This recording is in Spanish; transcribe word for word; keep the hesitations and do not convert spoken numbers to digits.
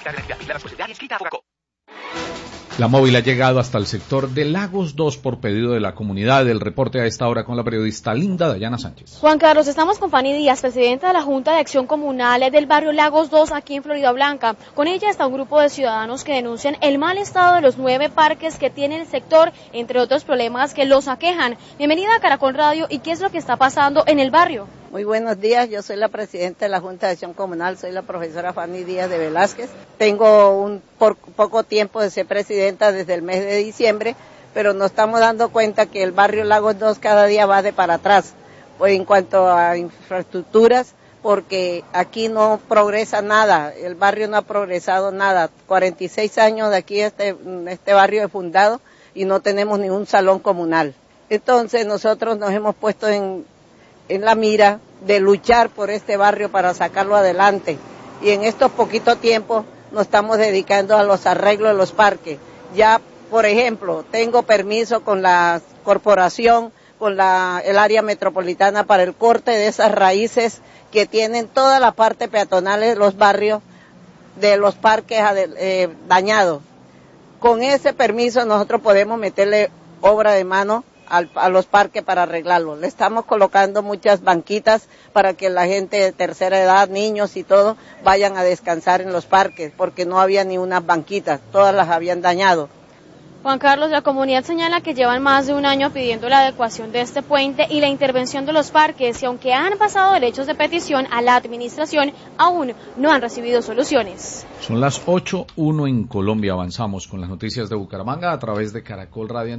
La móvil ha llegado hasta el sector de Lagos dos por pedido de la comunidad. El reporte a esta hora con la periodista Linda Dayana Sánchez. Juan Carlos, estamos con Fanny Díaz, presidenta de la Junta de Acción Comunal del barrio Lagos dos aquí en Florida Blanca. Con ella está un grupo de ciudadanos que denuncian el mal estado de los nueve parques que tiene el sector, entre otros problemas que los aquejan. Bienvenida a Caracol Radio. ¿Y qué es lo que está pasando en el barrio? Muy buenos días, yo soy la presidenta de la Junta de Acción Comunal, soy la profesora Fanny Díaz de Velázquez. Tengo un por, poco tiempo de ser presidenta desde el mes de diciembre, pero nos estamos dando cuenta que el barrio Lagos dos cada día va de para atrás, pues en cuanto a infraestructuras, porque aquí no progresa nada, el barrio no ha progresado nada. cuarenta y seis años de aquí este, este barrio es fundado y no tenemos ningún salón comunal. Entonces nosotros nos hemos puesto en en la mira de luchar por este barrio para sacarlo adelante. Y en estos poquitos tiempos nos estamos dedicando a los arreglos de los parques. Ya, por ejemplo, tengo permiso con la corporación, con la, el área metropolitana para el corte de esas raíces que tienen toda la parte peatonal de los barrios, de los parques eh, dañados. Con ese permiso nosotros podemos meterle obra de mano a los parques para arreglarlos. Le estamos colocando muchas banquitas para que la gente de tercera edad, niños y todo, vayan a descansar en los parques, porque no había ni unas banquitas, todas las habían dañado. Juan Carlos, la comunidad señala que llevan más de un año pidiendo la adecuación de este puente y la intervención de los parques, y aunque han pasado derechos de petición a la administración, aún no han recibido soluciones. Son las ocho uno en Colombia. Avanzamos con las noticias de Bucaramanga a través de Caracol Radio.